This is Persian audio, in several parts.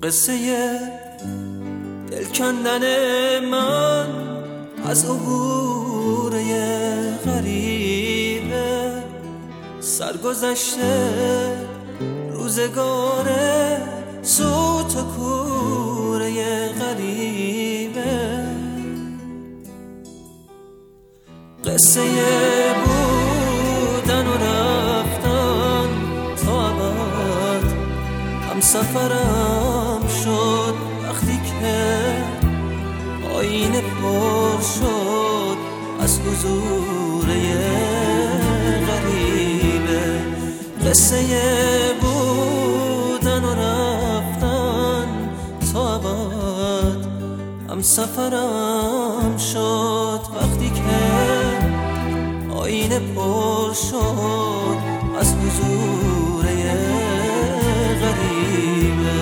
قصه دل کندن من از عبور غریبه، سرگذشته روزگار سوت و کوره غریبه. قصه بودن و رفتن تا ابد هم سفرم شد وقتی که آینه پر شد از حضور غریبه. قصه بودن و رفتن تا ابد هم سفرم شد وقتی که آینه پر شد از حضور غریبه.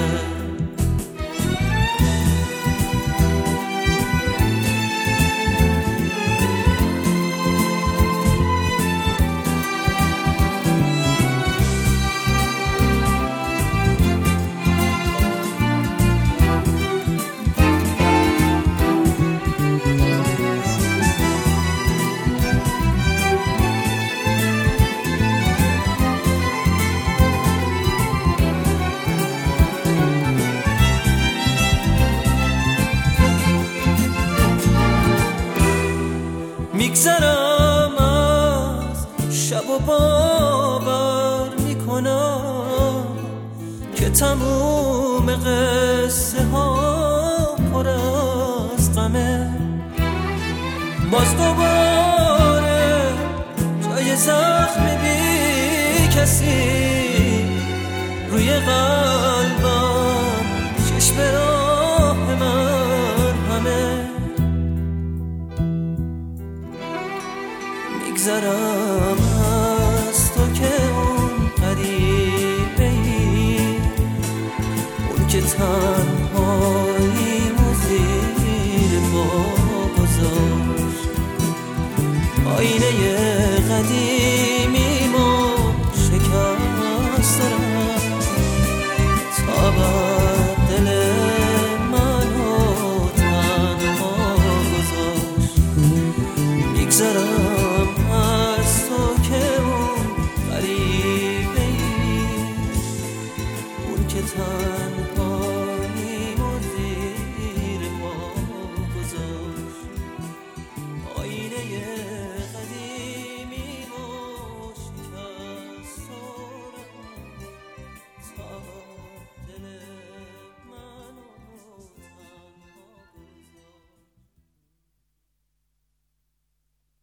میگذرم از شب و باور میکنم که تموم قصه ها پر از غمه. باز دوباره جای زخم بی کسی روی قلبم، چشم راه من همه. میگذرم از تو که اون غریبه ای، اون که تنهایی و زیر ما گذاشت. آینه قدیم